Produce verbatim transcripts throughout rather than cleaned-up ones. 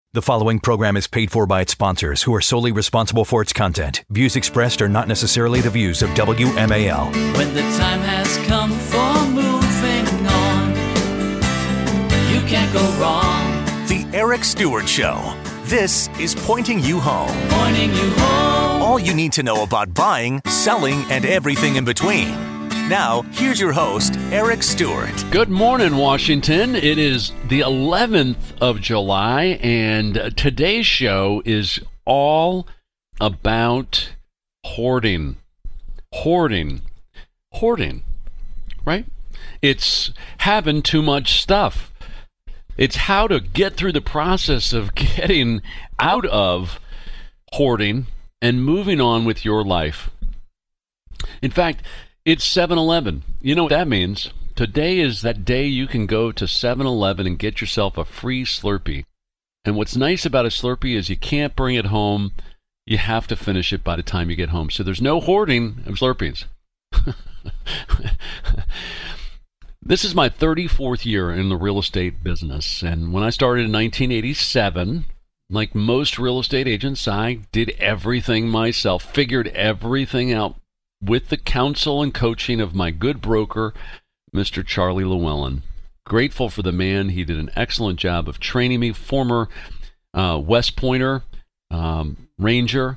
The following program is paid for by its sponsors, who are solely responsible for its content. Views expressed are not necessarily the views of W M A L. When the time has come for moving on, you can't go wrong. The Eric Stewart Show. This is Pointing You Home. Pointing you home. All you need to know about buying, selling, and everything in between. Now, here's your host, Eric Stewart. Good morning, Washington. It is the eleventh of July, and today's show is all about hoarding. Hoarding. Hoarding, right? It's having too much stuff. It's how to get through the process of getting out of hoarding and moving on with your life. In fact, it's seven eleven. You know what that means? Today is that day you can go to seven eleven and get yourself a free Slurpee. And what's nice about a Slurpee is you can't bring it home. You have to finish it by the time you get home. So there's no hoarding of Slurpees. This is my thirty-fourth year in the real estate business. And when I started in nineteen eighty-seven, like most real estate agents, I did everything myself, figured everything out with the counsel and coaching of my good broker, Mister Charlie Llewellyn. Grateful for the man. He did an excellent job of training me, former uh, West Pointer, um, Ranger,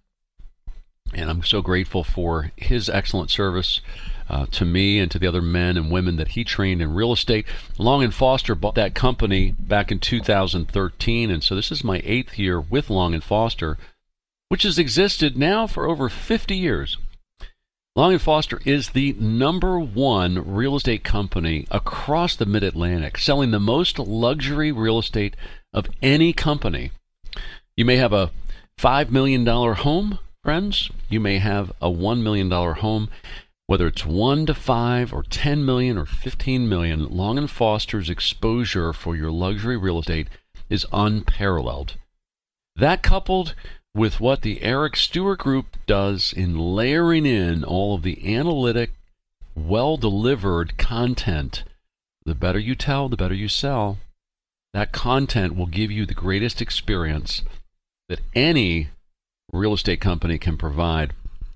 and I'm so grateful for his excellent service uh, to me and to the other men and women that he trained in real estate. Long and Foster bought that company back in two thousand thirteen, and so this is my eighth year with Long and Foster, which has existed now for over fifty years. Long and Foster is the number one real estate company across the Mid-Atlantic, selling the most luxury real estate of any company. You may have a five million dollars home, friends. You may have a one million dollars home. Whether it's one to five or ten million or fifteen million, Long and Foster's exposure for your luxury real estate is unparalleled. That coupled with what the Eric Stewart Group does in layering in all of the analytic, well-delivered content. The better you tell, the better you sell. That content will give you the greatest experience that any real estate company can provide.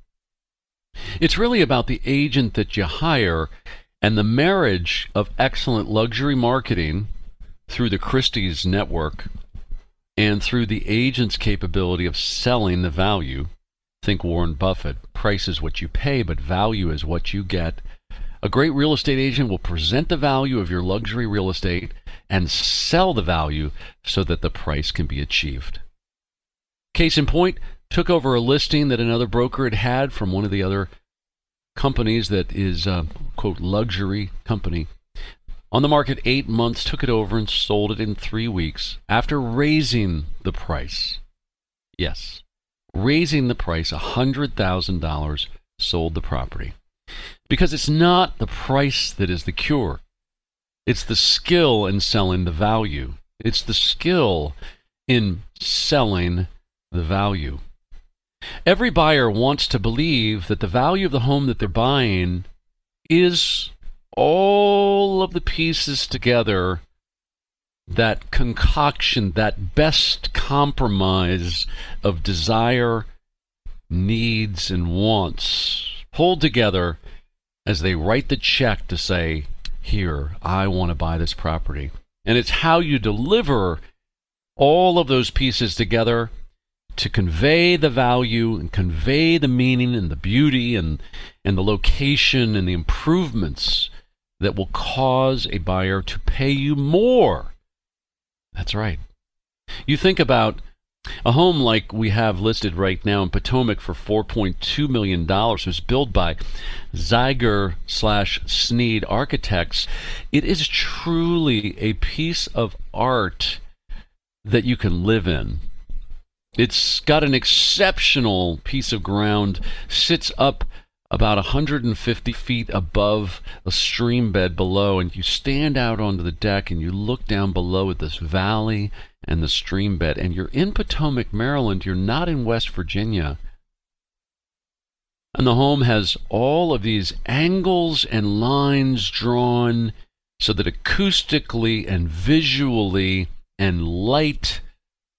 It's really about the agent that you hire and the marriage of excellent luxury marketing through the Christie's network and through the agent's capability of selling the value. Think Warren Buffett. Price is what you pay, but value is what you get. A great real estate agent will present the value of your luxury real estate and sell the value so that the price can be achieved. Case in point, took over a listing that another broker had had from one of the other companies that is a, quote, luxury company. On the market eight months, took it over and sold it in three weeks after raising the price. Yes, raising the price one hundred thousand dollars, sold the property. Because it's not the price that is the cure. It's the skill in selling the value. It's the skill in selling the value. Every buyer wants to believe that the value of the home that they're buying is all of the pieces together, that concoction, that best compromise of desire, needs, and wants pulled together as they write the check to say, here, I want to buy this property. And it's how you deliver all of those pieces together to convey the value and convey the meaning and the beauty and, and the location and the improvements that will cause a buyer to pay you more. That's right. You think about a home like we have listed right now in Potomac for four point two million dollars. It was built by Zeiger slash Sneed Architects. It is truly a piece of art that you can live in. It's got an exceptional piece of ground, sits up about one hundred fifty feet above a stream bed below, and you stand out onto the deck and you look down below at this valley and the stream bed, and you're in Potomac, Maryland. You're not in West Virginia. And the home has all of these angles and lines drawn so that acoustically and visually and light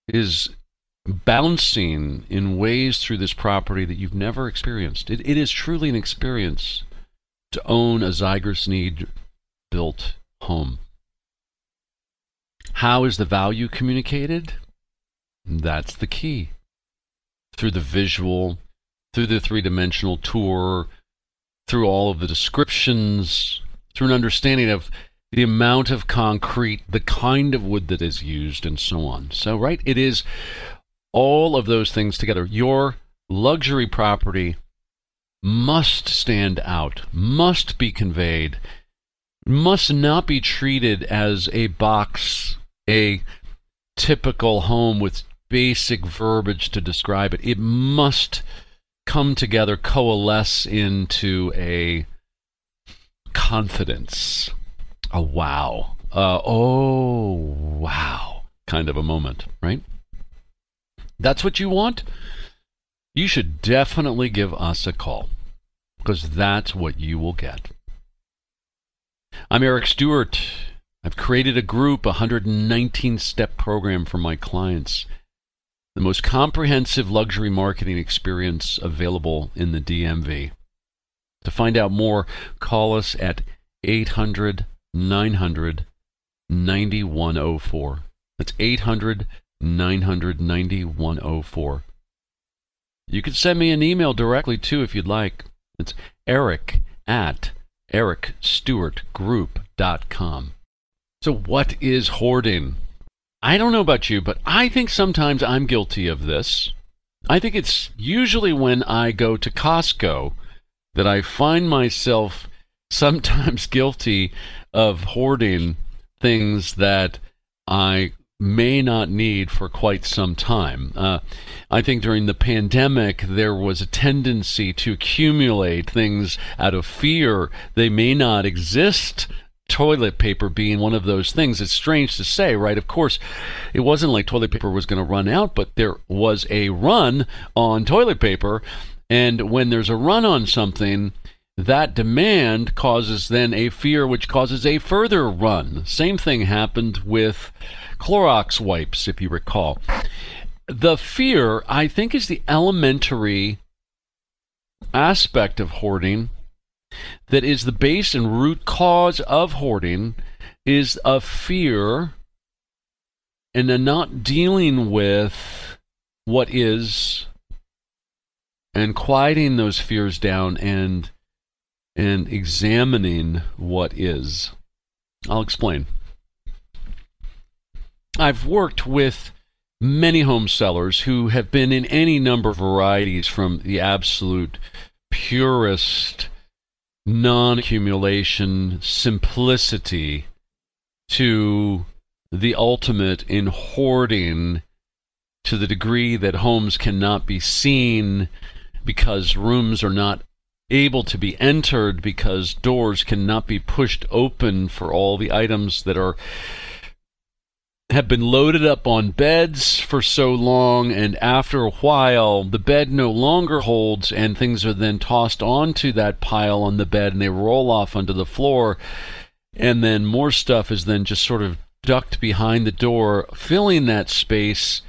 is bouncing in ways through this property that you've never experienced. It, it is truly an experience to own a Ziger Sneed built home. How is the value communicated? That's the key. Through the visual, through the three-dimensional tour, through all of the descriptions, through an understanding of the amount of concrete, the kind of wood that is used, and so on. So, right, it is all of those things together. Your luxury property must stand out, must be conveyed, must not be treated as a box, a typical home with basic verbiage to describe it. It must come together, coalesce into a confidence, a wow, uh, oh, wow kind of a moment, right? That's what you want? You should definitely give us a call, because that's what you will get. I'm Eric Stewart. I've created a group, a one hundred nineteen step program for my clients. The most comprehensive luxury marketing experience available in the D M V. To find out more, call us at eight hundred, nine hundred, ninety-one oh four. That's eight hundred, nine hundred, ninety-one oh four. You can send me an email directly too if you'd like. It's Eric at eric stewart group dot com. So what is hoarding? I don't know about you, but I think sometimes I'm guilty of this. I think it's usually when I go to Costco that I find myself sometimes guilty of hoarding things that I may not need for quite some time. Uh, I think during the pandemic, there was a tendency to accumulate things out of fear they may not exist. Toilet paper being one of those things. It's strange to say, right? Of course, it wasn't like toilet paper was going to run out, but there was a run on toilet paper. And when there's a run on something, that demand causes then a fear, which causes a further run. Same thing happened with Clorox wipes, if you recall. The fear, I think, is the elementary aspect of hoarding that is the base and root cause of hoarding, is a fear and a not dealing with what is and quieting those fears down and and examining what is. I'll explain. I've worked with many home sellers who have been in any number of varieties, from the absolute purest non-accumulation simplicity to the ultimate in hoarding, to the degree that homes cannot be seen because rooms are not able to be entered, because doors cannot be pushed open for all the items that are have been loaded up on beds for so long, and after a while the bed no longer holds and things are then tossed onto that pile on the bed and they roll off onto the floor, and then more stuff is then just sort of ducked behind the door, filling that space,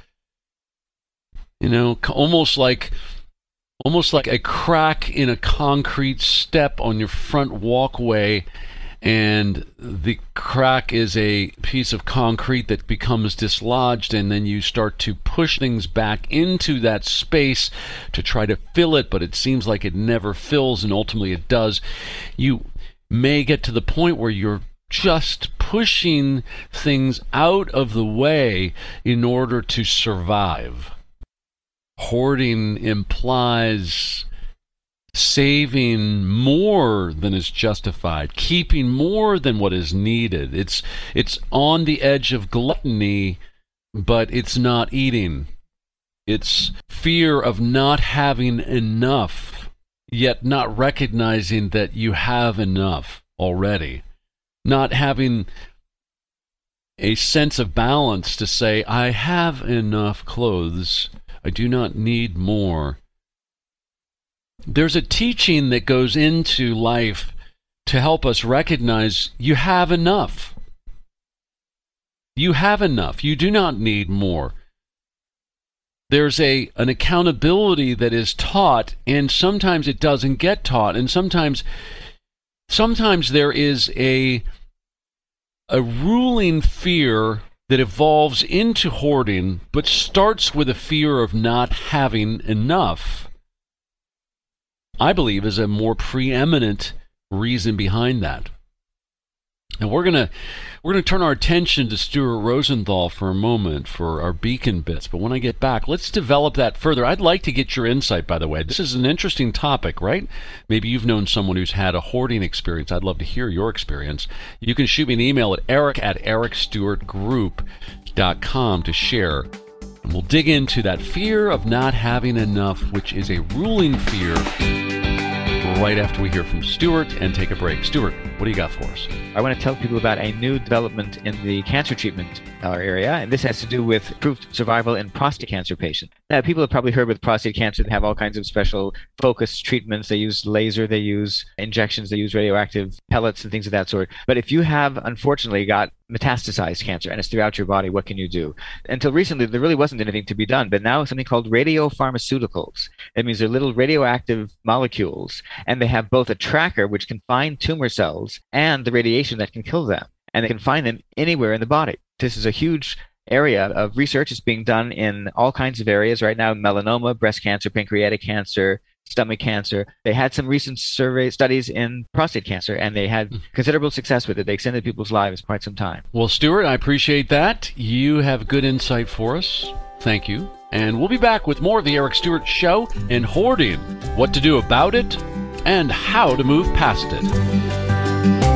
you know, almost like almost like a crack in a concrete step on your front walkway. And the crack is a piece of concrete that becomes dislodged, and then you start to push things back into that space to try to fill it, but it seems like it never fills, and ultimately it does. You may get to the point where you're just pushing things out of the way in order to survive. Hoarding implies saving more than is justified, keeping more than what is needed. It's it's on the edge of gluttony, but it's not eating. It's fear of not having enough, yet not recognizing that you have enough already. Not having a sense of balance to say, I have enough clothes, I do not need more. There's a teaching that goes into life to help us recognize you have enough. You have enough. You do not need more. there's a an accountability that is taught, and sometimes it doesn't get taught, and sometimes sometimes there is a a ruling fear that evolves into hoarding, but starts with a fear of not having enough. I believe is a more preeminent reason behind that. And we're gonna we're gonna turn our attention to Stuart Rosenthal for a moment for our Beacon Bits. But when I get back, let's develop that further. I'd like to get your insight, by the way. This is an interesting topic, right? Maybe you've known someone who's had a hoarding experience. I'd love to hear your experience. You can shoot me an email at eric at eric stewart group dot com to share. And we'll dig into that fear of not having enough, which is a ruling fear, right after we hear from Stuart and take a break. Stuart, what do you got for us? I want to tell people about a new development in the cancer treatment uh, area, and this has to do with improved survival in prostate cancer patients. Now, people have probably heard with prostate cancer, they have all kinds of special focused treatments. They use laser, they use injections, they use radioactive pellets and things of that sort. But if you have, unfortunately, got metastasized cancer and it's throughout your body, what can you do? Until recently, there really wasn't anything to be done, but now something called radiopharmaceuticals. It means they're little radioactive molecules, and they have both a tracker which can find tumor cells and the radiation that can kill them, and they can find them anywhere in the body. This is a huge area of research. It's being done in all kinds of areas right now: melanoma, breast cancer, pancreatic cancer, stomach cancer. They had some recent survey studies in prostate cancer, and they had considerable success with it. They extended people's lives quite some time. Well, Stuart, I appreciate that. You have good insight for us. Thank you. And we'll be back with more of the Eric Stewart Show and hoarding, what to do about it, and how to move past it.